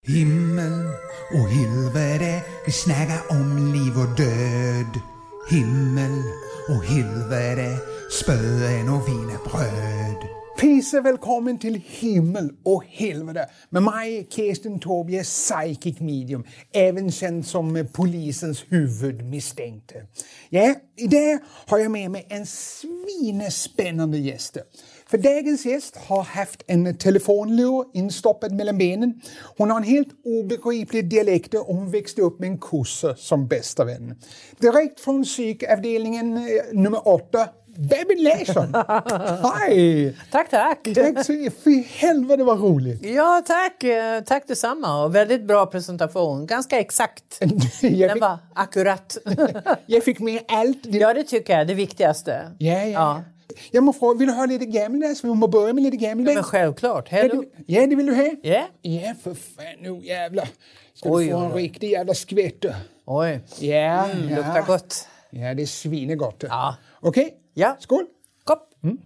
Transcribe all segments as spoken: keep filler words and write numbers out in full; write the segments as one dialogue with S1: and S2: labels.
S1: Himmel och helvete, vi snackar om liv och död. Himmel och helvete, spöen och wienerbröd. Pisse välkommen till Himmel och helvete med mig, Kirsten Tobie, psychic medium, även känd som polisens huvudmisstänkte. Ja, idag har jag med mig en svinespännande gäst. För dagens gäst har haft en telefonlur instoppad mellan benen. Hon har en helt obegriplig dialekt och hon växte upp med en kossa som bästa vän. Direkt från psykavdelningen eh, nummer åtta. Babyn Larsson! Hej!
S2: Tack, tack!
S1: Tack så för helvete, vad roligt!
S2: Ja, tack! Tack detsamma. Och väldigt bra presentation. Ganska exakt. Den
S1: fick,
S2: var akkurat.
S1: jag fick med allt.
S2: Ja, det tycker jag. Det viktigaste.
S1: Ja, ja. ja. Jag må fråga, vill du ha lite gammeldags? Vi må börja med lite gammeldags.
S2: Ja, men självklart. Hello.
S1: Ja, det vill du ha?
S2: Ja.
S1: Ja, för fan nu jävlar. Ska
S2: oj,
S1: du få
S2: oj,
S1: en
S2: oj.
S1: riktig jävla skvätte.
S2: Oj.
S1: Ja,
S2: mm,
S1: ja.
S2: Luktar gott.
S1: Ja, det är svinegott.
S2: Ja.
S1: Okej? Okay?
S2: Ja.
S1: Skål!
S2: Kopp.
S1: Mm.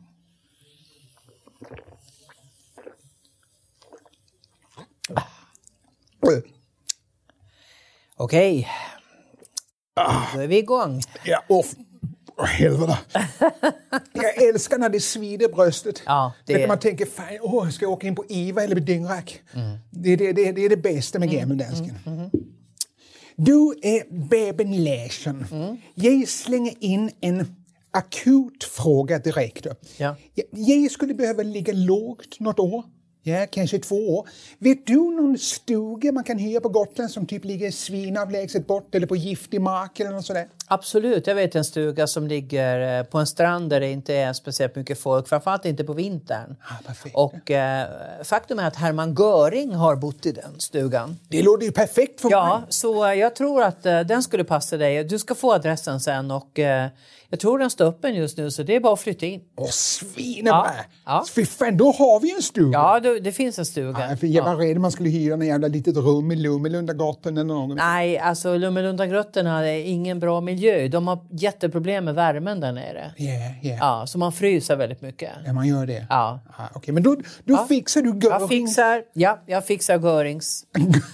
S2: Okej. Ah. Då är vi igång.
S1: Ja, åh, åh helvete. Jag älskar när det svider bröstet.
S2: Ja, det
S1: är... Man tänker, fan, åh, ska jag åka in på Iva eller på Dyngrak? Mm. Det, det, det, det är det bästa med mm. gammeldansken. Mm. Mm. Du är Babyn Larsson. Mm. Jag slänger in en akut fråga direkt.
S2: Ja.
S1: Jag skulle behöva ligga lågt något år. Ja, kanske två år. Vet du någon stuga man kan hyra på Gotland som typ ligger svinavlägset bort eller på giftig mark eller något sådär?
S2: Absolut, jag vet en stuga som ligger på en strand där det inte är speciellt mycket folk, framförallt inte på vintern.
S1: Ah, perfekt.
S2: Och eh, faktum är att Hermann Göring har bott i den stugan.
S1: Det låter ju perfekt för
S2: ja,
S1: mig.
S2: Ja, så eh, jag tror att eh, den skulle passa dig. Du ska få adressen sen och eh, jag tror den står öppen just nu så det är bara att flytta in.
S1: Åh, svinebra!
S2: Ja, ja.
S1: Fy fan, då har vi en stuga.
S2: Ja, det, det finns en stuga.
S1: Ja, för jag var
S2: ja.
S1: rädd man skulle hyra en jävla litet rum i Lummelundagrotten eller något.
S2: Nej, alltså Lummelundagrottorna är ingen bra miljö. De har jätteproblem med värmen där nere.
S1: Yeah, yeah.
S2: Ja, så man fryser väldigt mycket.
S1: Ja, man gör det.
S2: Ja.
S1: Ah, Okej, okay. Men då, då
S2: ja.
S1: fixar du Göring.
S2: Jag fixar, ja, jag fixar Görings.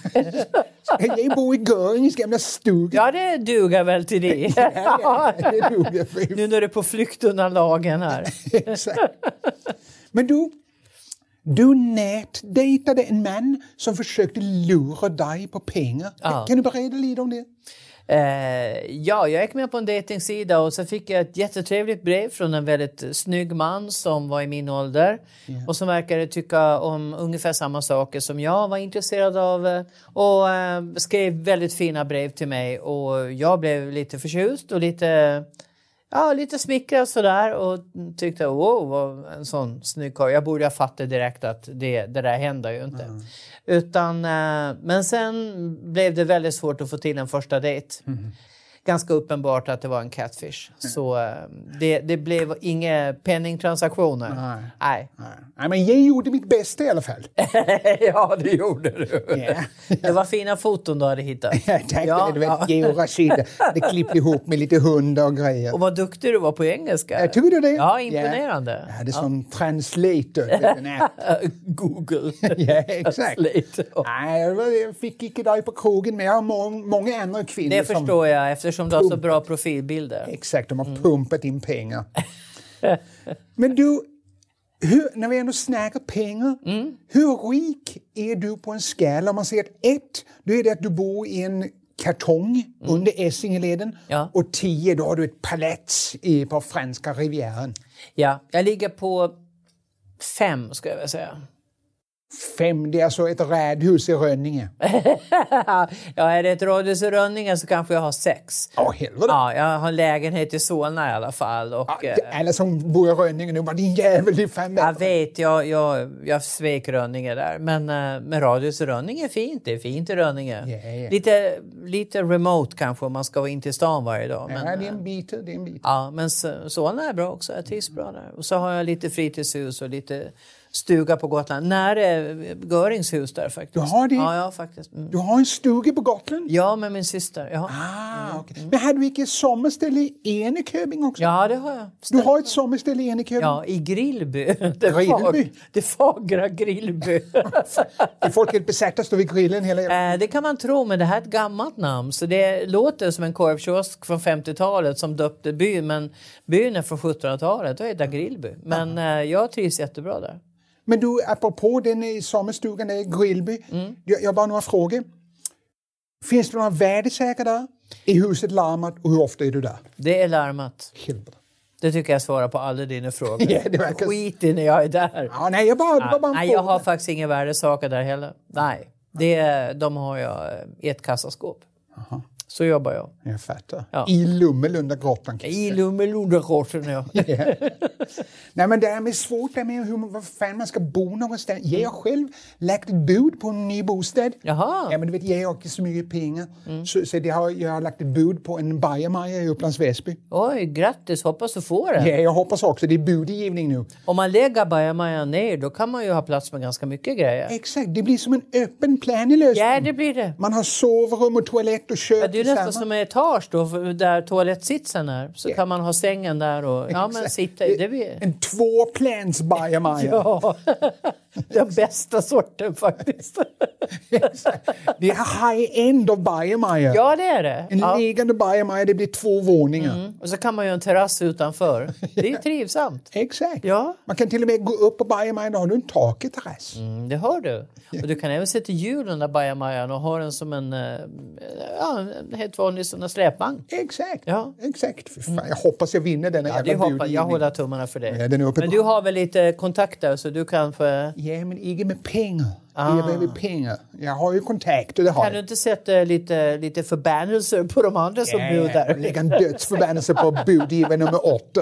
S1: Jag bor i Görings gamla stuga.
S2: Ja, det duger väl till det.
S1: ja, ja, det duger.
S2: Nu när du är på flykt undan lagen här.
S1: Exakt. Men du, du nätdejtade en man som försökte lura dig på pengar.
S2: Ja.
S1: Kan du berätta lite om det?
S2: Eh, ja, jag gick med på en dejtingsida och så fick jag ett jättetrevligt brev från en väldigt snygg man som var i min ålder. Yeah. Och som verkade tycka om ungefär samma saker som jag var intresserad av. Och eh, skrev väldigt fina brev till mig och jag blev lite förtjust och lite... Ja, lite smickrad sådär och tyckte, wow, vad en sån snygg karl. Jag borde ha fattat direkt att det, det där händer ju inte. Mm. Utan, men sen blev det väldigt svårt att få till en första dejt. Mm. Ganska uppenbart att det var en catfish. Mm. Så det, det blev inga penningtransaktioner.
S1: Nej.
S2: Nej.
S1: Nej, men jag gjorde mitt bästa i alla fall.
S2: Ja, det gjorde du.
S1: Yeah.
S2: Det var fina foton du hade hittat.
S1: Ja, tack. Ja, det var Georg det klippte ihop med lite hundar och grejer.
S2: Och vad duktig du var på engelska.
S1: Jag tycker du det?
S2: Ja, imponerande.
S1: Yeah. Jag hade ja. Sån translator.
S2: Google.
S1: Ja, exakt. Nej, jag fick inte dig på krogen, men jag har må- många andra kvinnor.
S2: Det
S1: som
S2: förstår jag, eftersom du har så bra profilbilder.
S1: Exakt, de har mm. pumpat in pengar. Men du, hur, när vi ändå snackar pengar, mm. hur rik är du på en skala? Om man säger att ett, då är det att du bor i en kartong mm. under Essingeleden. Ja. Och tio, då har du ett palats i, på franska rivieran.
S2: Ja, jag ligger på fem, ska jag väl säga.
S1: Fem, det är alltså ett radhus i Rönninge.
S2: Ja, är det ett radhus i Rönninge så kanske jag har sex.
S1: Åh, helvete.
S2: Ja, jag har en lägenhet i Solna i alla fall. Och,
S1: ja, alla som bor i Rönninge nu, bara din jävel i fem meter.
S2: Jag vet, jag, jag, jag svek Rönninge där. Men med radhus i Rönninge är fint. Det är fint i Rönninge. Yeah, yeah. Lite, lite remote kanske om man ska vara in till stan varje dag. Men,
S1: ja, det är en bit. Det är en bit.
S2: Ja, men Solna är bra också. Jag trivs bra där. Och så har jag lite fritidshus och lite stuga på Gotland. Nära Görings hus där faktiskt.
S1: Du har det?
S2: Ja, ja faktiskt. Mm.
S1: Du har en stuga på Gotland?
S2: Ja, med min syster. Ja.
S1: Ah, mm. Okay. Men har du inte sommarställe i Eneköping också?
S2: Ja, det har jag.
S1: Du har ett sommarställe i Eneköping?
S2: Ja, i Grillby. Det,
S1: Grillby?
S2: Fag, det fagra Grillby.
S1: Är folk helt besatta stå vid grillen hela...
S2: äh, det kan man tro, men det här är ett gammalt namn. Så det låter som en korvkiosk från femtiotalet som döpte byn. Men byn är från sjuttonhundratalet. Då är det Grillby. Men äh, jag trivs jättebra där.
S1: Men du, apropå den i sommarstugan i Grillby. Mm. Jag, jag har bara några frågor. Finns det några värdesäkra där? I huset larmat och hur ofta är du där?
S2: Det är larmat.
S1: Helvete.
S2: Det tycker jag svarar på alla dina frågor.
S1: Ja, det verkar...
S2: Skit i när jag är där.
S1: Ja, nej, jag bara,
S2: nej,
S1: bara, bara
S2: nej, jag har faktiskt inga värdesaker där heller. Nej, det, de har jag i ett kassaskåp. Aha. Så jobbar jag.
S1: Jag fattar. Ja. I Lummelundagrottan.
S2: I Lummelundagrottan, ja.
S1: Yeah. Nej, men det är med svårt det med hur vad fan man ska bo någonstans. Jag har själv lagt ett bud på en ny bostad.
S2: Jaha.
S1: Ja, men du vet, jag har inte så mycket pengar. Mm. Så, så det har, jag har lagt ett bud på en Bajamaja i Upplands Väsby.
S2: Oj, grattis. Hoppas du får det.
S1: Ja, jag hoppas också. Det är budgivning nu.
S2: Om man lägger Bajamaja ner, då kan man ju ha plats med ganska mycket grejer.
S1: Exakt. Det blir som en öppen planlösning.
S2: Ja, det blir det.
S1: Man har sovrum och toalett och kök.
S2: Ja, det är nästan som en etage då, där toalettsitsen är. Så yeah. kan man ha sängen där och ja, men sitta i. Det blir...
S1: En tvåplans Bajamaja.
S2: Ja, den bästa sorten faktiskt.
S1: Det är high-end av Bajamaja.
S2: Ja, det är det.
S1: En
S2: ja.
S1: liggande Bajamaja, det blir två våningar.
S2: Mm. Och så kan man ju en terrass utanför. Det är trivsamt.
S1: Exakt.
S2: Ja.
S1: Man kan till och med gå upp på Bajamaja, då har du en taket terrass.
S2: Mm, det har du. Och du kan även sätta hjulen där Bajamajan och ha den som en, ja, en helt vanlig sån släpvagn.
S1: Exakt.
S2: Ja.
S1: Exakt. För fan, jag hoppas jag vinner den här
S2: ja,
S1: jävla
S2: hoppas, jag håller tummarna för det.
S1: Ja, den är
S2: men du har väl lite kontakter så du kan få...
S1: Ja, men inte med pengar.
S2: Ah.
S1: Jag behöver pengar. Jag har ju kontakter, det har
S2: Kan du inte sätta lite, lite förbannelser på de andra som
S1: ja,
S2: bor där?
S1: Lägga en dödsförbannelse på budgivare nummer åtta.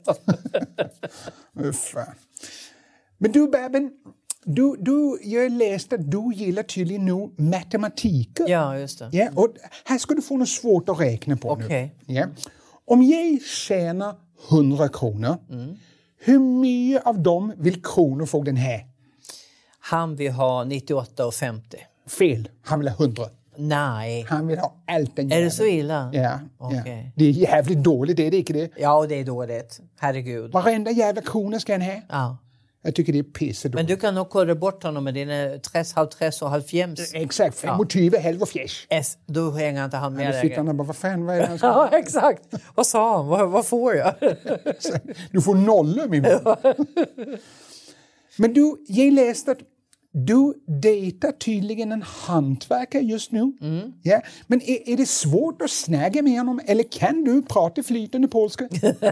S1: Men du, Babben, du, du, jag läste att du gillar tydligen nu matematik.
S2: Ja, just det.
S1: Ja, och här ska du få något svårt att räkna på
S2: okay.
S1: nu. Ja. Om jag tjänar hundra kronor, mm. hur mycket av dem vill kronofogden ha?
S2: Han vill ha nittioåtta och femtio.
S1: Fel, han vill ha hundra.
S2: Nej.
S1: Han vill ha allt den
S2: Är det så illa?
S1: Ja.
S2: Okay.
S1: ja. Det är jävligt dåligt, det är det inte det?
S2: Ja, det är dåligt. Herregud.
S1: Varenda jävla krona ska han ha.
S2: Ja.
S1: Jag tycker det är pissedåligt.
S2: Men du kan nog kolla bort honom med dina tres, halv tres och halv fjems.
S1: Exakt, fem och tjugo, halv och fjärs.
S2: S, då hänger inte han med
S1: längre. Sitter han och bara, vad fan, vad är det han ska...
S2: Ja, exakt. Vad sa han? Vad, vad får jag?
S1: Du får nollor, min vän. Men du, jag läste att du dejtar tydligen en hantverkare just nu. Mm. Ja. Men är, är det svårt att snäga med honom? Eller kan du prata flytande polska?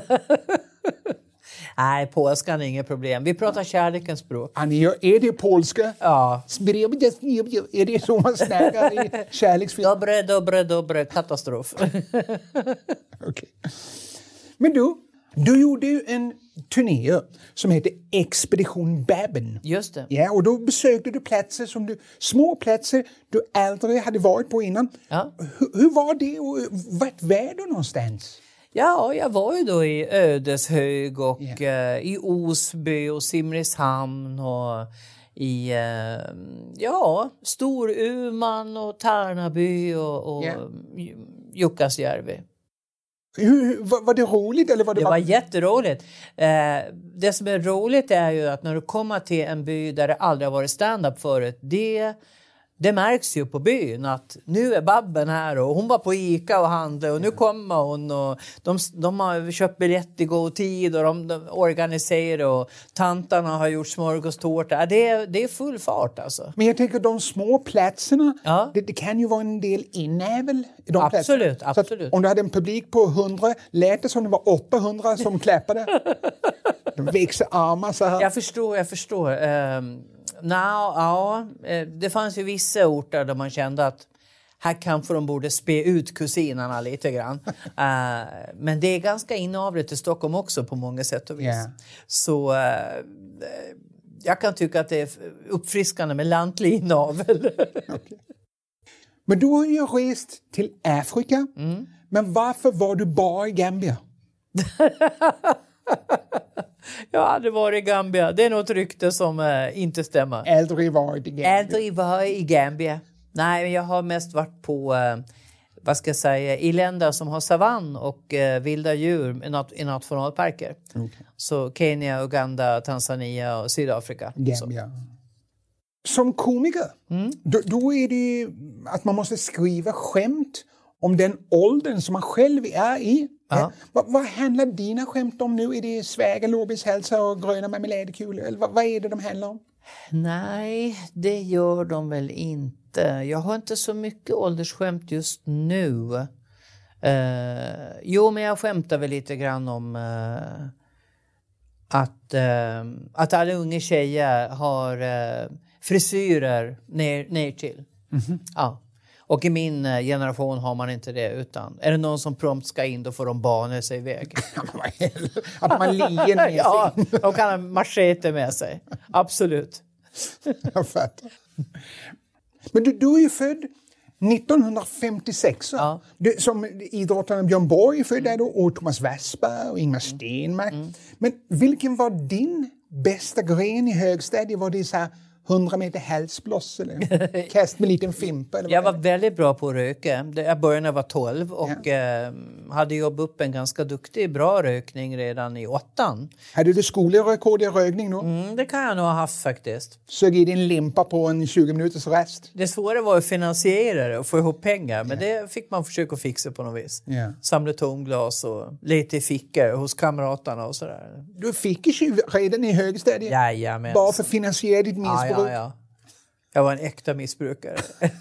S2: Nej, polskan är inget problem. Vi pratar kärlekens språk.
S1: Annie, är det polska?
S2: Ja.
S1: Är det så man snägar i kärleksfilm?
S2: Dobre, dobre, dobre. Katastrof.
S1: Okay. Men du, du gjorde ju en turné som heter Expedition Babben.
S2: Just det.
S1: Ja, och då besökte du platser som du, små platser du aldrig hade varit på innan.
S2: Ja.
S1: Hur, hur var det och vart var du någonstans?
S2: Ja, jag var ju då i Ödeshög och yeah. eh, i Osby och Simrishamn och i eh, ja, Storuman och Tärnaby och, och yeah. Jukkasjärvi.
S1: Hur, var, var det roligt? Eller var det
S2: det
S1: bara...
S2: var jätteroligt. Eh, det som är roligt är ju att när du kommer till en by där det aldrig har varit stand-up förut, det... Det märks ju på byn att nu är Babben här och hon var på Ica och handlade och nu kommer hon och de, de har köpt biljett i god tid och de, de organiserar och tantarna har gjort smörgåstårta. Det är, det är full fart alltså.
S1: Men jag tänker de små platserna,
S2: ja.
S1: det, det kan ju vara en del inävel i de
S2: absolut,
S1: platserna.
S2: absolut.
S1: Om du hade en publik på hundra, lät det som det var åttahundra som klappade. De växer armar så här.
S2: Jag förstår, jag förstår. Um, no, ja, det fanns ju vissa orter där man kände att här kanske de borde spe ut kusinerna lite grann. uh, men det är ganska inavligt i Stockholm också på många sätt och vis. Yeah. Så uh, jag kan tycka att det är uppfriskande med lantlig inavel.
S1: Okay. Men du har ju rest till Afrika. Mm. Men varför var du bara i Gambia?
S2: Jag har aldrig varit i Gambia. Det är något rykte som uh, inte stämmer.
S1: Aldrig varit i Gambia.
S2: Aldrig varit i Gambia. Nej, jag har mest varit på, uh, vad ska jag säga, i länder som har savann och uh, vilda djur i, nat- i nationalparker. Okay. Så Kenya, Uganda, Tanzania och Sydafrika.
S1: Gambia. Så. Som komiker, mm. då, då är det att man måste skriva skämt om den åldern som man själv är i. Ja. Vad, vad handlar dina skämt om nu? Är det sväger, lårbishälsa och gröna marmeladkulor? Eller vad, vad är det de handlar om?
S2: Nej, det gör de väl inte. Jag har inte så mycket åldersskämt just nu. Uh, jo, men jag skämtar väl lite grann om uh, att, uh, att alla unga tjejer har uh, frisyrer ner, ner till. Mm-hmm. Ja. Och i min generation har man inte det, utan är det någon som prompt ska in, då får de bana sig iväg.
S1: Att man ligger med sig.
S2: Ja, de kan ha machete med sig. Absolut.
S1: Jag fattar. Men du, du är ju född nittonhundrafemtiosex. Ja. Du, som idrottaren Björn Borg är född där då, och Thomas Wassberg och Ingmar Stenmark. Mm. Men vilken var din bästa gren i högstadiet? Var det så här hundra meter hälsbloss eller kast med liten fimpa? Eller
S2: jag var väldigt bra på att röka. Jag började när jag var tolv och ja. eh, hade jobbat upp en ganska duktig, bra rökning redan i åttan.
S1: Hade du skolrekord i rökning då?
S2: Mm, det kan jag nog ha haft faktiskt.
S1: Sög i din limpa på en tjugo minuters rest?
S2: Det svåra var att finansiera det och få ihop pengar, men ja. det fick man försöka fixa på något vis. Ja. Samla tomglas och lite fickor hos kamraterna och sådär.
S1: Du fick ju redan i högstadiet?
S2: Jajamän.
S1: Bara för att finansiera ditt missbruk?
S2: Ja, ja. Jag var en äkta missbrukare.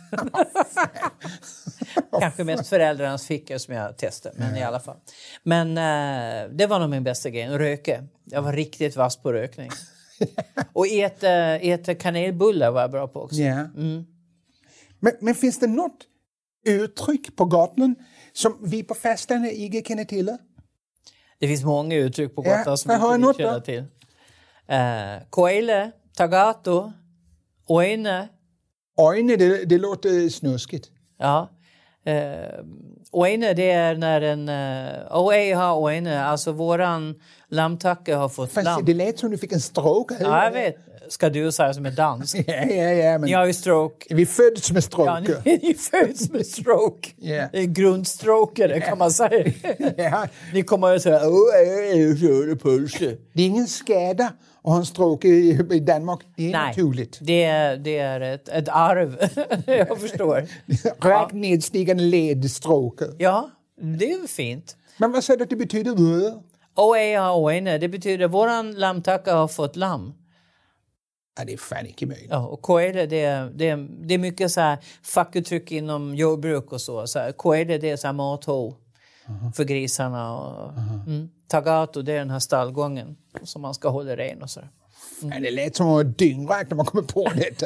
S2: Kanske mest föräldrarnas fickor som jag testade, men i alla fall. Men uh, det var nog min bästa grej, röka. Jag var riktigt vass på rökning. Och äta, äta kanelbullar var jag bra på också.
S1: Yeah. Mm. Men, men finns det något uttryck på Gotland som vi på festen inte känner till?
S2: Det finns många uttryck på Gotland
S1: ja,
S2: som vi inte känner till. Uh, Koile, tagato, oine.
S1: Oine, det, det låter snuskigt.
S2: Ja. Uh, oine, det är när en... Uh, oe har oine, alltså våran lammtacka har fått
S1: Fast
S2: lamm.
S1: Det lät som du fick en stroke.
S2: Ja, jag vet. Ska du säga som är dansk?
S1: ja, ja, ja. Men
S2: ni har ju stroke.
S1: Vi föds med stroke.
S2: Ja, ni, ni föds med stroke.
S1: yeah.
S2: Det är grundstroke, kan man säga.
S1: ja.
S2: Ni kommer att säga, åh, jag kör pulser.
S1: Det är ingen skada att ha en stroke i, i Danmark. Det är
S2: Nej,
S1: naturligt.
S2: det är, det är ett, ett arv. Jag förstår.
S1: Rakt nedstigande ledstroke.
S2: Ja, det är fint.
S1: Men vad säger du att det betyder?
S2: Oe oine, det betyder våran lammtacka har fått lamm.
S1: Ja, det är fan inte möjligt.
S2: Ja, och koede, det är, det är, det är mycket så här fackuttryck inom jordbruk och så. så här, koede, det är så här mathå uh-huh. för grisarna. Och, uh-huh. mm, tagato, det är den här stallgången som man ska hålla ren och så.
S1: Mm. Ja, det lät som att dyngräk när man kommer på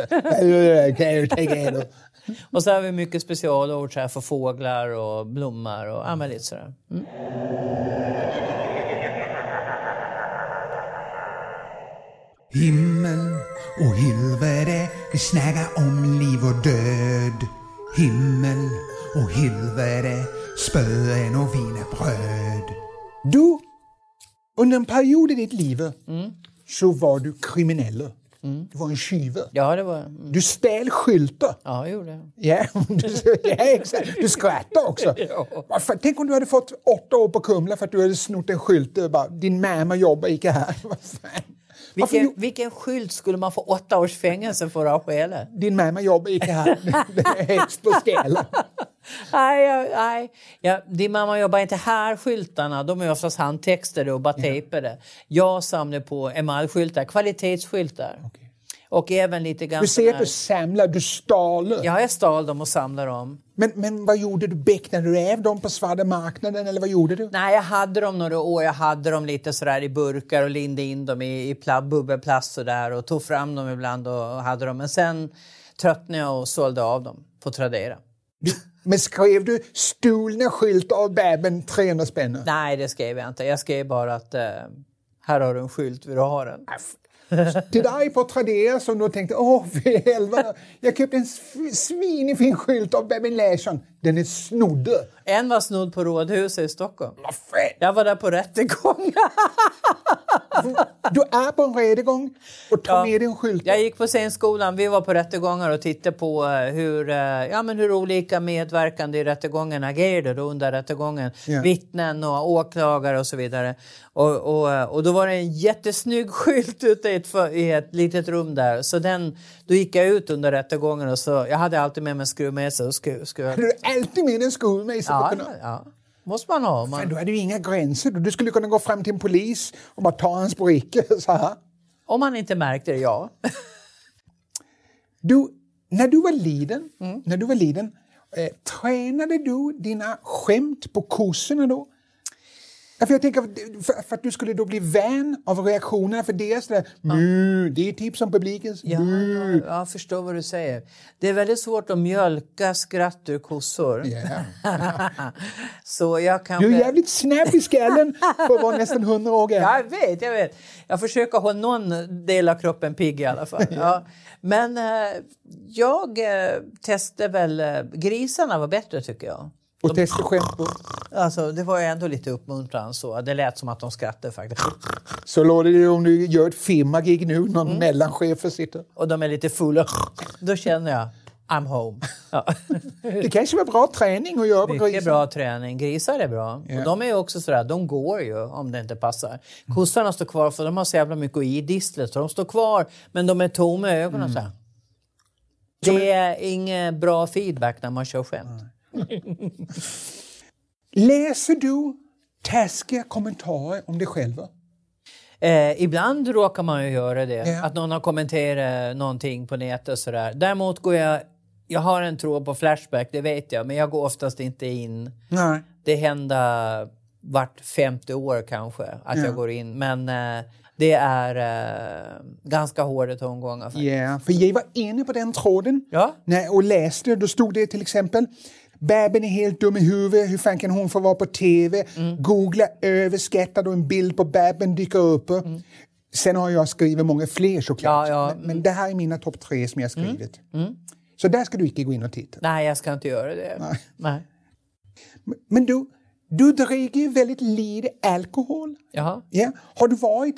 S1: det.
S2: Och så har vi mycket specialord så här, för fåglar och blommor och ja, men lite sådär. Mm.
S1: Himmel och helvete, vi snackar om liv och död. Himmel och helvete, spöen och wienerbröd. Du, under en period i ditt liv mm. så var du kriminell. Mm. Du var en tjuv.
S2: Ja, det var mm.
S1: Du ställ skyltar.
S2: Ja, jag gjorde det.
S1: Ja, du, ja, exakt. Du skrattar också. Ja. Tänk om du hade fått åtta år på Kumla för att du hade snott en skylt och bara, din mamma jobbar inte här. Vad fan?
S2: Vilken, vilken skylt skulle man få åtta års fängelse för att skälla?
S1: Din mamma jobbar inte här. Det är högst på stället.
S2: Nej, nej. Ja, din mamma jobbar inte här. Skyltarna, de är oftast handtextade och bara tejpade. Ja. Jag samlar på emaljskyltar, kvalitetsskyltar. Okay. Och även lite grann...
S1: Du ser att du samlar, du stal.
S2: Ja, jag stal dem och samlar dem.
S1: Men, men vad gjorde du? Becknade du äv dem på svarta marknaden eller vad gjorde du?
S2: Nej, jag hade dem några år. Jag hade dem lite sådär i burkar och lindade in dem i, i pla- bubbelplast sådär och tog fram dem ibland och hade dem. Men sen tröttnade jag och sålde av dem på Tradera.
S1: Du, men skrev du stulna skylt av bäben trehundra spänn?
S2: Nej, det skrev jag inte. Jag skrev bara att uh, här har du en skylt, vill du ha den?
S1: Till dig på Tradera som då tänkte, åh för helvete, jag köpte en svinefin skylt av Babyn Larsson. Den är snodd.
S2: En var snodd på Rådhuset i Stockholm.
S1: Vad fett.
S2: Jag var där på rättegång.
S1: Du är på en rättegång och tar ja. med din skylt.
S2: Jag gick på scenskolan, vi var på rättegångar och tittade på hur, ja, men hur olika medverkande i rättegången agerade under rättegången. Yeah. Vittnen och åklagare och så vidare. Och, och, och då var det en jättesnygg skylt ute i ett, i ett litet rum där. Så den, då gick jag ut under rättegången och så, jag hade alltid med mig skruvmejsel och skruv. skruv.
S1: Hade du alltid med en skruvmejsel?
S2: Ja, ja. Måste man ha. Man...
S1: Fan, du hade ju inga gränser. Du skulle kunna gå fram till en polis och bara ta hans bricka så här.
S2: Om man inte märkte det, ja.
S1: Du, när du var liten, mm. när du var liten, eh, tränade du dina skämt på kurserna då? Ja, för jag tänker för, för att du skulle då bli vän av reaktionerna för deras där, ja. Det är typ som publikens.
S2: Ja, ja, jag förstår vad du säger. Det är väldigt svårt att mjölka skratt ur kossor. Yeah. Så jag kan...
S1: Du är jävligt snabb i skallen för att vara nästan hundra år gammal.
S2: Jag vet, jag vet. Jag försöker hålla någon del av kroppen pigg i alla fall. Ja. Men eh, jag eh, testade väl, eh, grisarna var bättre tycker jag.
S1: Och testa skämt på.
S2: Alltså, det var ju ändå lite uppmuntran så. Det lät som att de skrattade faktiskt.
S1: Så låter det om du gör ett firmagig nu, någon mm. mellanchef sitter.
S2: Och de är lite fulla. Då känner jag, I'm home. Ja.
S1: Det kanske var bra träning att göra på grisar.
S2: Mycket bra träning. Grisar är bra. Yeah. Och de är ju också sådär, de går ju om det inte passar. Kossarna står kvar för de har så jävla mycket i distlet. Så de står kvar, men de är tomma i ögonen. Mm. Så det är ingen bra feedback när man kör skämt. Mm.
S1: Läser du taskiga kommentarer om dig själva?
S2: Eh, ibland råkar man ju göra det. Yeah. Att någon har kommenterat någonting på nätet och sådär. Däremot går jag... Jag har en tråd på Flashback, det vet jag. Men jag går oftast inte in. Nej. Det händer vart femte år kanske att yeah. jag går in. Men... Eh, det är eh, ganska hårda tongångar.
S1: Ja, yeah, för jag var inne på den tråden
S2: ja.
S1: när, och läste. Då stod det till exempel: Babben är helt dum i huvudet. Hur fan kan hon få vara på tv? Mm. Googla överskattad och en bild på Babben dyker upp. Mm. Sen har jag skrivit många fler såklart. Ja, ja. Men, men det här är mina topp tre som jag har skrivit. Mm. Mm. Så där ska du inte gå in och titta.
S2: Nej, jag ska inte göra det. Nej. Nej.
S1: Men, men du, du dricker ju väldigt lite alkohol.
S2: Jaha.
S1: Ja. Har du varit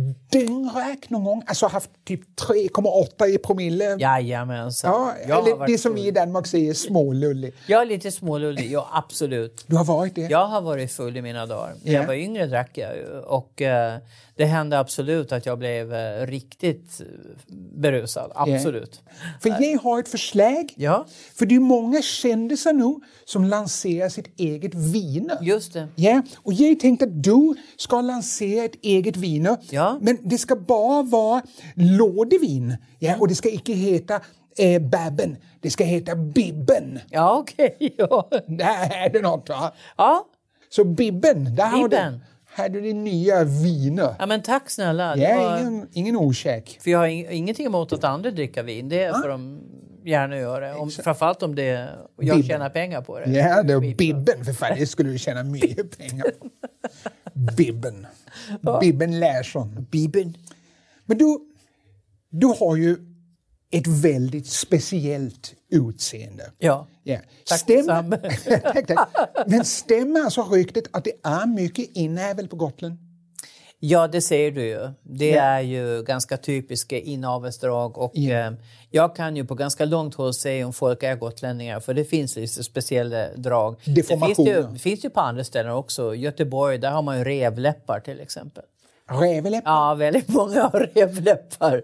S1: dyngräk någon gång? Alltså haft typ tre komma åtta i promille?
S2: Jajamensan.
S1: Ja, eller det som vi i Danmark säger smålullig.
S2: Jag är lite smålullig, ja absolut.
S1: Du har varit det?
S2: Jag har varit full i mina dagar. När yeah. jag var yngre drack jag ju. Och uh, det hände absolut att jag blev uh, riktigt berusad. Absolut.
S1: Yeah. För jag har ett förslag.
S2: Ja.
S1: För det är många kändisar nu som lanserar sitt eget viner.
S2: Just det.
S1: Ja, och jag tänkte att du ska lansera ett eget viner.
S2: Ja.
S1: Men det ska bara vara lådevin. Ja, och det ska inte heta eh, Babben. Det ska heta Bibben.
S2: Ja, okej. Okay, ja.
S1: Där är det något, va?
S2: Ja.
S1: Så Bibben, där
S2: Bibben.
S1: har du, här är det nya viner.
S2: Ja, men tack snälla.
S1: Ja, var... ingen, ingen okäk.
S2: För jag har ingenting emot att andra dricker vin. Det är ja. för de gärna göra. Om, framförallt om det, jag Bibben. tjänar pengar på det.
S1: Ja, det är Bibben. För fan, det skulle du tjäna mycket pengar på. Bibben. Ja. Bibben Larsson.
S2: Bibben.
S1: Men du, du har ju ett väldigt speciellt utseende.
S2: Ja,
S1: ja.
S2: tack
S1: stämmer, tack, tack. Men stämmer alltså ryktet att det är mycket inavel på Gotland?
S2: Ja, det ser du ju. Det
S1: ja.
S2: är ju ganska typiska inavelsdrag och ja. eh, jag kan ju på ganska långt håll säga om folk är gotlänningar för det finns lite speciella drag. Det finns ju, det finns ju på andra ställen också. Göteborg, där har man ju revläppar till exempel.
S1: Revläppar?
S2: Ja, väldigt många har revläppar.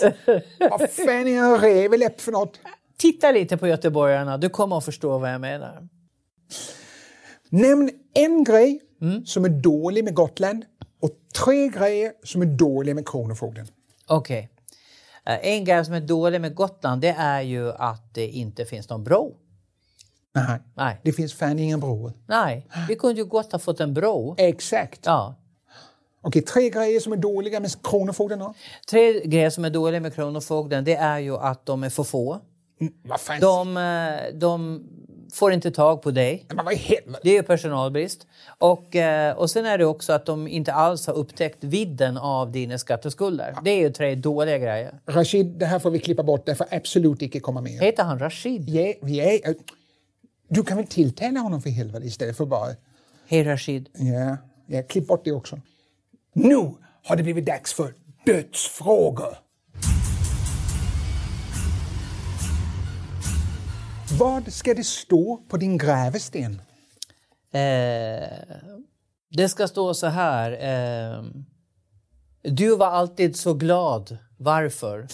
S1: Vad fan är en revläpp för något?
S2: Titta lite på göteborgarna, du kommer att förstå vad jag menar.
S1: Nämn en grej mm. som är dålig med Gotland och tre grejer som är dåliga med Kronofogden.
S2: Okej. Okay. Uh, en grej som är dålig med Gotland det är ju att det inte finns någon bro.
S1: Nej,
S2: Nej.
S1: det finns fan ingen bro.
S2: Nej, vi kunde ju gott ha fått en bro.
S1: Exakt.
S2: Ja.
S1: Okej, tre grejer som är dåliga med Kronofogden då?
S2: Tre grejer som är dåliga med Kronofogden det är ju att de är för få.
S1: Mm, vad fan?
S2: De, de får inte tag på dig.
S1: Men vad i helvete?
S2: Det är ju personalbrist. Och, och sen är det också att de inte alls har upptäckt vidden av dina skatteskulder. Ja. Det är ju tre dåliga grejer.
S1: Rashid, det här får vi klippa bort. Det får absolut inte komma med.
S2: Heter han Rashid?
S1: Ja, ja. Du kan väl tilltala honom för helvete istället för bara...
S2: Hej Rashid.
S1: Ja, ja, klipp bort det också. Nu har det blivit dags för dödsfrågor. Vad ska det stå på din grävesten?
S2: Eh, det ska stå så här. Eh, du var alltid så glad. Varför?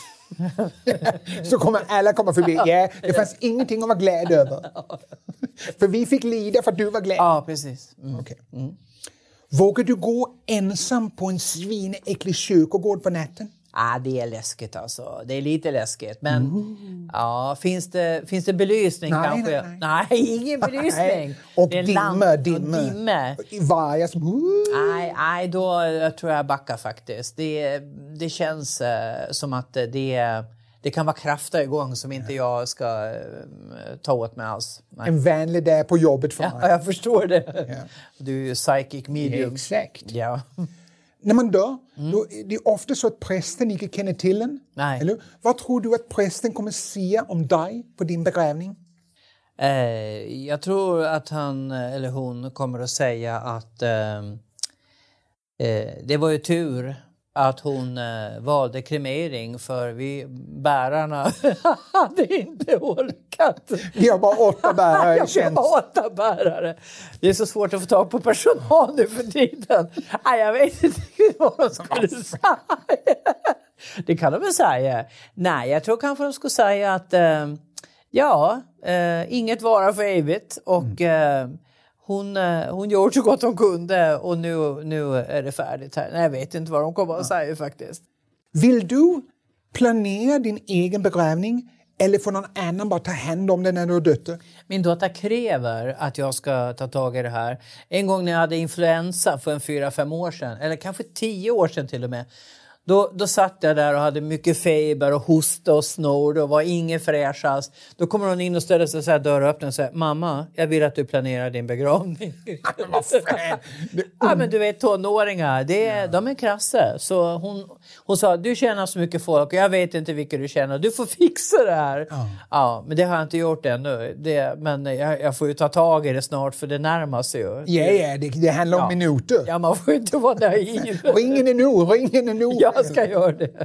S1: Så kommer alla komma förbi. Ja, det fanns ingenting att vara glad över. För vi fick lida för att du var glad.
S2: Ja, precis. Mm.
S1: Okay. Mm. Vågar du gå ensam på en svinäcklig kyrkogård på natten?
S2: Ja, ah, det är läskigt alltså. Det är lite läskigt. Men mm. ja, finns det, finns det belysning
S1: nej,
S2: kanske?
S1: Nej, nej.
S2: nej ingen belysning. Nej.
S1: Och dimma, dimma.
S2: dimma.
S1: Varje som...
S2: Nej, nej, då jag tror jag backar faktiskt. Det, det känns uh, som att det, det kan vara krafter igång som inte jag ska uh, ta åt mig alls. Nej.
S1: En vänlig dag på jobbet för mig.
S2: Ja, jag förstår det.
S1: Ja.
S2: Du är ju psychic medium.
S1: Ja, exakt.
S2: Ja.
S1: När man dör, mm. då är det ofta så att prästen inte känner till en.
S2: Nej.
S1: Eller? Vad tror du att prästen kommer säga om dig på din begravning?
S2: Eh, jag tror att han eller hon kommer att säga att eh, eh, det var ju tur att hon eh, valde kremering för vi bärarna hade inte orkat.
S1: Vi har bara åtta bärare i tjänst.
S2: Ja, åtta bärare. Det är så svårt att få tag på personal nu för tiden. Nej, jag vet inte vad de skulle säga. Det kan de väl säga. Nej, jag tror kanske de skulle säga att eh, ja, eh, inget varar för evigt och eh, Hon, hon gjorde så gott hon kunde och nu, nu är det färdigt här. Nej, jag vet inte vad de kommer att säga faktiskt.
S1: Vill du planera din egen begravning eller får någon annan bara ta hand om den när du har dött?
S2: Min dotter kräver att jag ska ta tag i det här. En gång när jag hade influensa för en fyra, fem år sedan, eller kanske tio år sedan till och med. Då, då satt jag där och hade mycket feber och hosta och snor och var ingen fräschast. Då kommer hon in och ställer sig så här dörröppnen och säger: mamma, jag vill att du planerar din begravning.
S1: Vad fan?
S2: Ja, men du vet, tonåringar, det är, ja. de är krasse. Så hon, hon sa: du känner så mycket folk och jag vet inte vilka du känner. Du får fixa det här. Ja, ja men det har jag inte gjort ännu. Det, men jag, jag får ju ta tag i det snart för det närmar sig ju.
S1: Ja, ja det, det handlar om ja. minuter.
S2: Ja, man får inte vara naiv.
S1: Ringen är nog, ringen är nog.
S2: Jag ska göra det.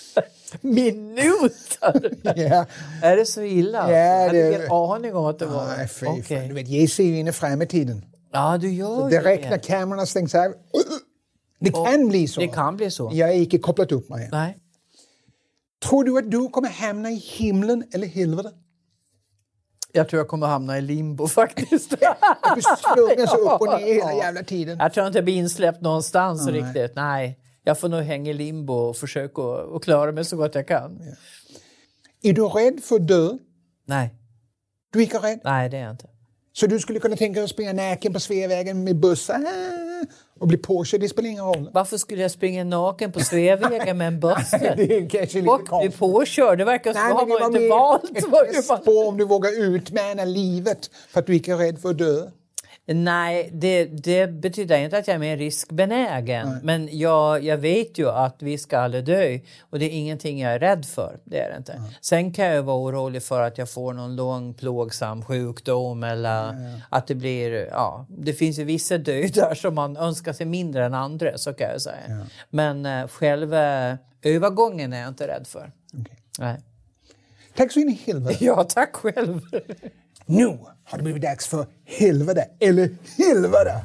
S2: Minuter?
S1: Ja.
S2: Är det så illa?
S1: Ja,
S2: jag hade
S1: det...
S2: ingen aning om att det var.
S1: Nej, fy okay. Du vet, jag ser ju in i framtiden.
S2: Ja, du gör
S1: så direkt det. När kamerorna stängs av. Det kan och bli så.
S2: Det kan bli så.
S1: Jag har inte kopplat upp mig.
S2: Nej.
S1: Tror du att du kommer hamna i himlen eller helvete?
S2: Jag tror jag kommer hamna i limbo faktiskt.
S1: Du slungar så upp och ner hela jävla tiden.
S2: Jag tror inte jag blir insläppt någonstans
S1: Nej.
S2: riktigt. Nej. Jag får nog hänga i limbo och försöka och klara mig så gott jag kan.
S1: Ja. Är du rädd för att dö?
S2: Nej.
S1: Du är inte rädd?
S2: Nej, det är jag inte.
S1: Så du skulle kunna tänka dig att springa naken på Sveavägen med bussen och bli påkörd? Det spelar ingen roll.
S2: Varför skulle jag springa naken på Sveavägen med en buss?
S1: Det är kanske lite
S2: och bli påkörd, det verkar som att man inte valt.
S1: Ett test på om du vågar utmana livet för att du inte är rädd för att dö.
S2: Nej, det, det betyder inte att jag är mer riskbenägen. Nej. Men jag, jag vet ju att vi ska alla dö. Och det är ingenting jag är rädd för. Det är det inte. Nej. Sen kan jag vara orolig för att jag får någon lång plågsam sjukdom. Eller nej. Att det blir... Ja, det finns ju vissa dödar som man önskar sig mindre än andra. Så kan jag säga. Ja. Men äh, själva övergången är jag inte rädd för.
S1: Okay.
S2: Nej.
S1: Tack så in i helvete.
S2: Ja, tack själv.
S1: Nu har det blivit dags för helvete eller helvete.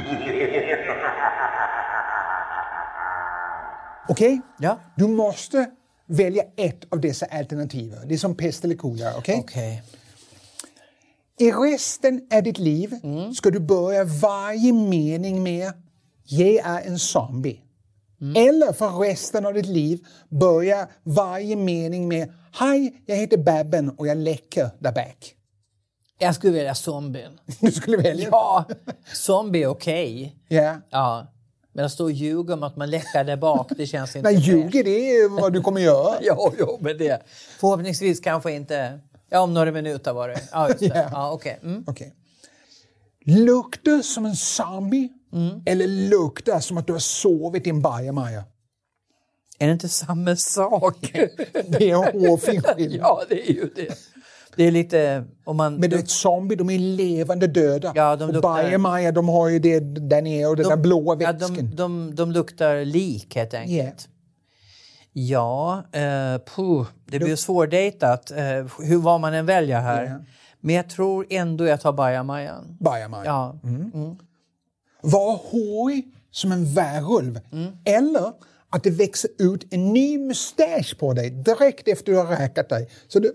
S1: Okej? Okay?
S2: Ja.
S1: Du måste välja ett av dessa alternativ. Det är som pest eller kolera, okej?
S2: Okay? Okej.
S1: Okay. I resten av ditt liv mm. ska du börja varje mening med jag är en zombie. Mm. Eller för resten av ditt liv börja varje mening med hej, jag heter Babben och jag läcker där bak.
S2: Jag skulle välja zombien.
S1: Du skulle välja?
S2: Ja, zombie är okej. Okay.
S1: Yeah.
S2: Ja. Men att stå och ljuga om att man läckar där bak, det känns inte...
S1: Nej, ljuger det är vad du kommer göra.
S2: jo, jo, men det... Förhoppningsvis kanske inte... Ja, om några minuter var det. Ja, just det. Yeah. Ja, okej. Okay. Mm.
S1: Okay. Luktar som en zombie mm. eller luktar som att du har sovit i en bajamaja?
S2: Är det inte samma sak?
S1: Det är en hårfin skillnad.
S2: Ja, det är ju det. Det är lite... Om man,
S1: Men det är ett zombie, de är levande döda.
S2: Ja, de
S1: och
S2: luktar...
S1: bajamaja, de har ju det där nere och det
S2: de,
S1: där blåa
S2: ja,
S1: vätsken.
S2: de, de, de luktar lik helt enkelt.
S1: Yeah.
S2: Ja, eh, puh, det blir svårdejtat. Eh, hur var man än väljer här. Yeah. Men jag tror ändå jag tar bajamajan.
S1: Bajamaja.
S2: Ja.
S1: Mm. Mm. Var hårig som en värulv. Mm. Eller att det växer ut en ny mustasch på dig direkt efter du har räkat dig. Så du...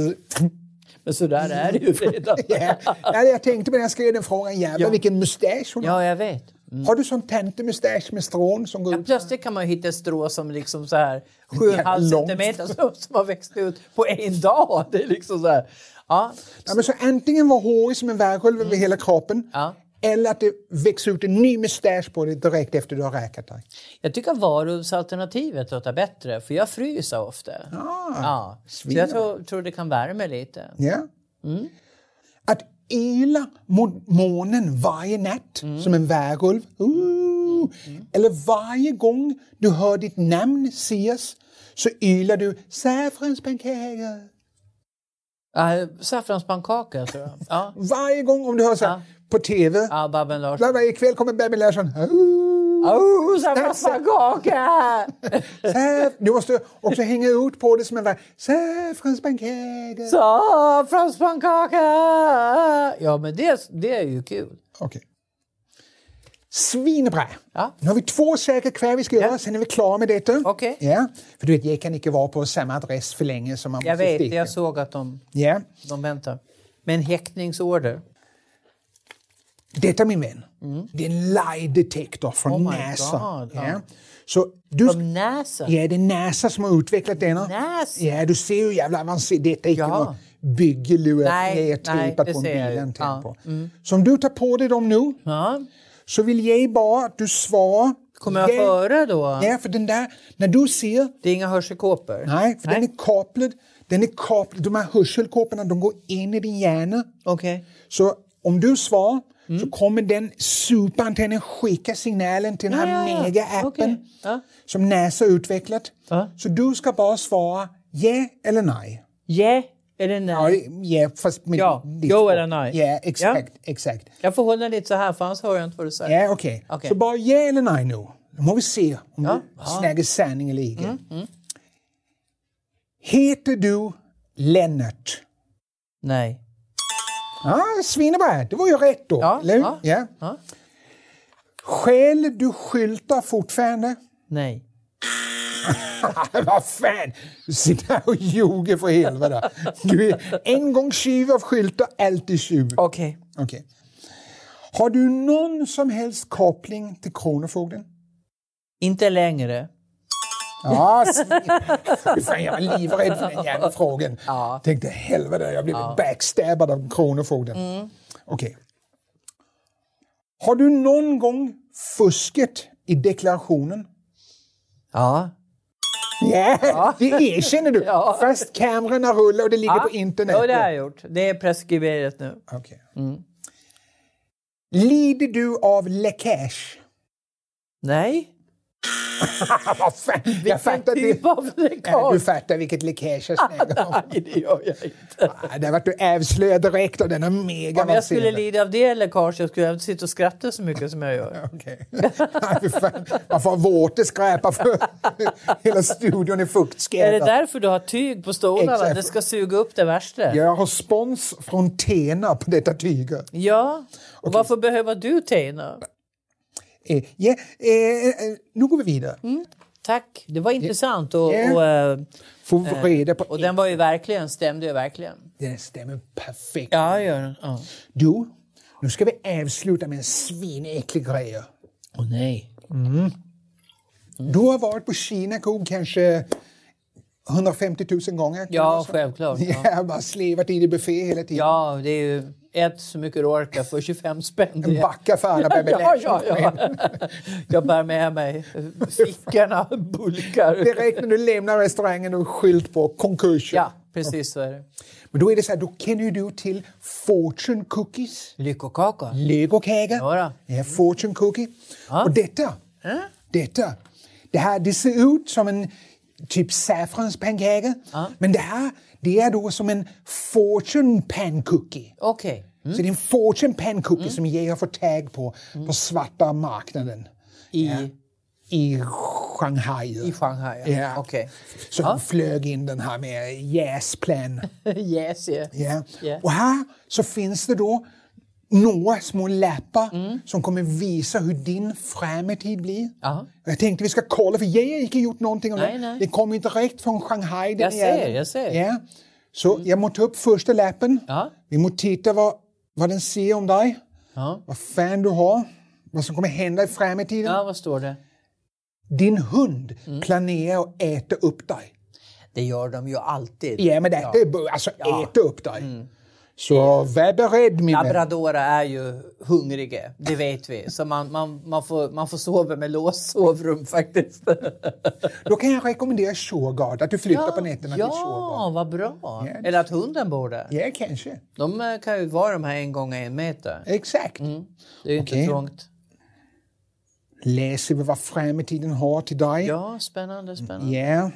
S2: Men så där är det ju redan.
S1: Ja, jag tänkte på när jag skrev den frågan. Jävlar, ja. Vilken mustasch hon har.
S2: Ja, jag vet.
S1: Mm. Har du sån tantemustasch med strån som går
S2: ja,
S1: ut?
S2: Plötsligt kan man ju hitta ett strå som liksom så här sju komma fem centimeter som, som har växt ut på en dag. Det är liksom så här. Ja.
S1: Ja, men så antingen var hårig som en värulv mm. över hela kroppen.
S2: Ja.
S1: Eller att det växer ut en ny mustasch på dig direkt efter du har räkat dig.
S2: Jag tycker varulvsalternativet låter bättre. För jag fryser ofta.
S1: Ah,
S2: ja. Så jag tror, tror det kan värma lite.
S1: Ja.
S2: Mm.
S1: Att yla mot månen varje natt mm. som en värulv. Uh. Mm. Eller varje gång du hör ditt namn sägas så ylar du saffranspannkaka.
S2: Uh, saffranspannkaka tror jag. Ja.
S1: Varje gång om du hör så här, ja. På tv.
S2: Ja, Babben Larsson.
S1: Där, ikväll kommer Babben Larsson.
S2: Oh, saffranspannkaka!
S1: Du måste också hänga ut på det som en saffranspannkaka.
S2: Saffranspannkaka! Ja, men det, det är ju kul.
S1: Okej. Okay. Svinebra.
S2: Ja.
S1: Nu har vi två säkra kvar vi ska göra, ja. Sen är vi klara med detta.
S2: Okej. Okay.
S1: Ja. För du vet, jag kan inte vara på samma adress för länge som man
S2: jag
S1: måste
S2: vet,
S1: sticka.
S2: jag såg att de,
S1: ja.
S2: de väntar. Med en häktningsorder.
S1: Detta min vän, mm. det är en lie detector från
S2: oh
S1: NASA.
S2: God,
S1: ja.
S2: ja.
S1: Så du,
S2: från NASA?
S1: Ja, det är NASA som har utvecklat denna.
S2: NASA?
S1: Ja, du ser ju jävla avancerat. Detta är inte
S2: ja.
S1: något byggelur
S2: nej,
S1: tejpat på bilen.
S2: Ja.
S1: På.
S2: Mm.
S1: Så om du tar på dig dem nu
S2: ja.
S1: så vill jag bara att du svarar.
S2: Kommer jag före då?
S1: Ja, för den där, när du ser...
S2: Det är inga hörselkåpor?
S1: Nej, för nej. den är kopplad. Den är kopplad. De här hörselkåporna, de går in i din hjärna.
S2: Okej. Okay.
S1: Så om du svarar mm. så kommer den superantennen skicka signalen till den här ja, ja, mega-appen
S2: okay. ja.
S1: som NASA utvecklat.
S2: Ja.
S1: Så du ska bara svara ja eller nej.
S2: Ja eller nej?
S1: Ja, ja fast med
S2: ja. Jo eller nej.
S1: Ja, exakt, ja. exakt.
S2: Jag får hålla lite så här för annars hör jag inte vad du säger.
S1: Ja, okej. Okay.
S2: Okay.
S1: Så bara ja eller nej nu. Då må vi se om
S2: ja.
S1: du snäger sanning eller inte.
S2: Mm. Mm.
S1: Heter du Lennart?
S2: Nej.
S1: Ja, svinebra. Det var ju rätt då.
S2: Ja,
S1: eller?
S2: Ja.
S1: Ja.
S2: Ja.
S1: Skäl du skyltar fortfarande?
S2: Nej.
S1: Vad fan? Du sitter här och ljuger för helvete. Du är en gång tjuv av skyltar, alltid tjuv.
S2: Okej.
S1: Okay. Okay. Har du någon som helst koppling till Kronofogden?
S2: Inte längre.
S1: Ja, fan, jag var livrädd för den jävla frågan.
S2: Ja.
S1: Tänkte helvete, jag blev
S2: ja.
S1: backstabbad av Kronofogden.
S2: Mm.
S1: Okej. Okay. Har du någon gång fusket i deklarationen?
S2: Ja.
S1: Yeah, ja, det erkänner du.
S2: Ja.
S1: Fast kamerorna rullar och det ligger
S2: ja.
S1: på internet.
S2: Ja, det har jag gjort. Det är preskriberat nu.
S1: Okej. Okay.
S2: Mm.
S1: Lider du av läckage?
S2: Nej.
S1: Vad fan? Jag fattar
S2: typ
S1: det.
S2: av läckage?
S1: Du fattar vilket läckage jag snackar om.
S2: Nej, det gör jag inte.
S1: Det har varit du avslöjad direkt av denna mega.
S2: Om jag skulle lida av det läckage jag skulle jag inte sitta och skratta så mycket som jag gör.
S1: Okej. Okay. Man får vårt skräpa för hela studion är fuktskräpad.
S2: Är det därför du har tyg på stolarna?
S1: Exakt.
S2: Det ska suga upp det värsta.
S1: Jag har spons från Tena på detta tyger.
S2: Ja, och okay. Varför behöver du Tena?
S1: Eh, ja, eh, nu går vi vidare.
S2: Mm. Tack, det var intressant. Och,
S1: yeah.
S2: och, äh,
S1: Får reda på
S2: och den var ju verkligen, stämde ju verkligen.
S1: Den stämmer perfekt.
S2: Ja, gör den. Ja.
S1: Du, nu ska vi avsluta med en svinäcklig grej.
S2: Åh oh, nej.
S1: Mm. Mm. Du har varit på Kina-kog kanske hundrafemtio tusen gånger.
S2: Ja, självklart. Ja.
S1: Jag har bara slevat i det buffé hela tiden.
S2: Ja, det är ju ett så mycket du orkar för tjugofem spänn.
S1: En backa för alla
S2: ja, ja, ja. Jag bär med mig fickorna, bulkar.
S1: Direkt när du lämnar restaurangen och skylt på konkurs.
S2: Ja, precis så är det.
S1: Men då är det så här, då känner du till Fortune Cookies.
S2: Lyckokaka.
S1: Lyckokaka.
S2: Ja,
S1: ja, Fortune Cookie.
S2: Ja.
S1: Och detta,
S2: äh?
S1: detta, det här, det ser ut som en typ saffranspannkaka.
S2: Ja.
S1: Men det här, det är då som en fortune pan cookie.
S2: Okej. Okay. Mm.
S1: Så det är en fortune pan cookie mm. som jag har fått tag på mm. på svarta marknaden.
S2: I?
S1: Ja. I Shanghai.
S2: I Shanghai, ja.
S1: ja.
S2: Okej. Okay.
S1: Så
S2: ja.
S1: flög in den här med jäsplan.
S2: Yes, yeah.
S1: Ja.
S2: Yeah.
S1: Och här så finns det då några små läppar mm. som kommer visa hur din framtid blir.
S2: Aha.
S1: Jag tänkte vi ska kolla, för jag har inte gjort någonting om
S2: nej,
S1: det.
S2: Nej.
S1: Det kommer direkt från Shanghai.
S2: Jag ser, jag ser.
S1: Ja. Så mm. jag måste ta upp första läppen.
S2: Aha.
S1: Vi måste titta vad, vad den ser om dig.
S2: Aha.
S1: Vad fan du har. Vad som kommer hända i framtiden.
S2: Ja, vad står det?
S1: Din hund mm. planerar att äta upp dig.
S2: Det gör de ju alltid.
S1: Ja, men det
S2: ja.
S1: är alltså
S2: ja.
S1: äta upp dig. Mm. Så var beredd, min
S2: Labradora är ju hungriga, det vet vi. Så man, man, man, får, man får sova med låst sovrum faktiskt.
S1: Då kan jag rekommendera Shurgard, att du flyttar
S2: ja,
S1: på nätterna
S2: ja,
S1: till Shurgard.
S2: Ja, vad bra. Ja. Eller att hunden bor där.
S1: Ja, kanske.
S2: De kan ju vara de här en gång en meter.
S1: Exakt.
S2: Mm. Det är ju
S1: okay.
S2: inte trångt.
S1: Läser vi vad framtiden har till dig.
S2: Ja, spännande, spännande.
S1: Ja.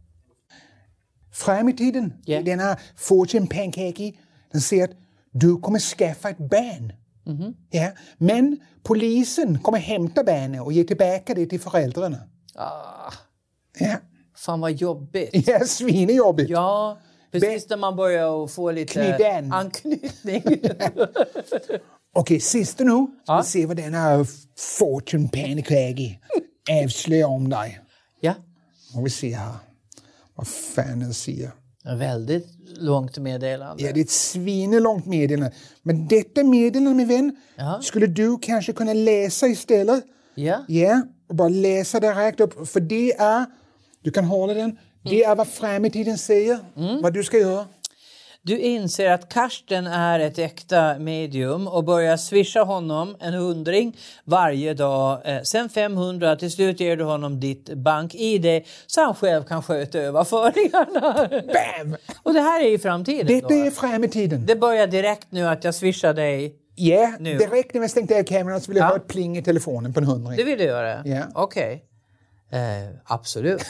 S1: Framtiden, yeah. den här fortune pancake, den säger att du kommer skaffa ett barn. Mm-hmm. Ja. Men polisen kommer hämta barnet och ge tillbaka det till föräldrarna.
S2: Ah.
S1: Ja.
S2: Fan vad jobbigt.
S1: Ja, svinejobbigt.
S2: Ja, precis när man börjar få lite
S1: Knyten.
S2: anknytning.
S1: Okej, okay, sista nu. Ska ja. vi se vad den här fortune pancake avslöjar om dig.
S2: Ja.
S1: Och vi ser här. Vad fan den säger.
S2: Väldigt långt meddelande.
S1: Ja, det är ett svinelångt meddelande. Men detta meddelande, min vän,
S2: ja. skulle
S1: du kanske kunna läsa istället.
S2: Ja.
S1: Ja, och bara läsa det rätt upp. För det är, du kan hålla den, det är vad framtiden säger, mm. vad du ska göra.
S2: Du inser att Karsten är ett äkta medium och börjar swisha honom en hundring varje dag. Eh, sen femhundra, till slut ger du honom ditt bank-I D så han själv kan sköta överföringarna.
S1: Bam!
S2: Och det här är i framtiden.
S1: Detta
S2: då.
S1: är framtiden.
S2: Det börjar direkt nu att jag swishar dig.
S1: Ja, yeah, direkt när vi stängde av kameran så vill jag ja. ha ett pling i telefonen på en hundring.
S2: Det vill du göra?
S1: Ja. Yeah.
S2: Okej. Okay. Eh, absolut.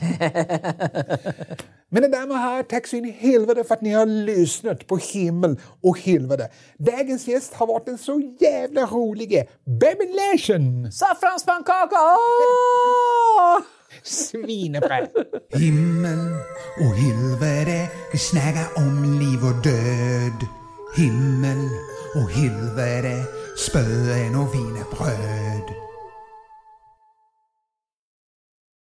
S1: Men damer och herrar, tack så in i helvete för att ni har lyssnat på himmel och helvete. Dagens gäst har varit en så jävla rolig Baby Larsson.
S2: Saffranspannkaka!
S1: Svinebra.
S3: Himmel och helvete, vi snackar om liv och död. Himmel och helvete, spöen och wienerbröd.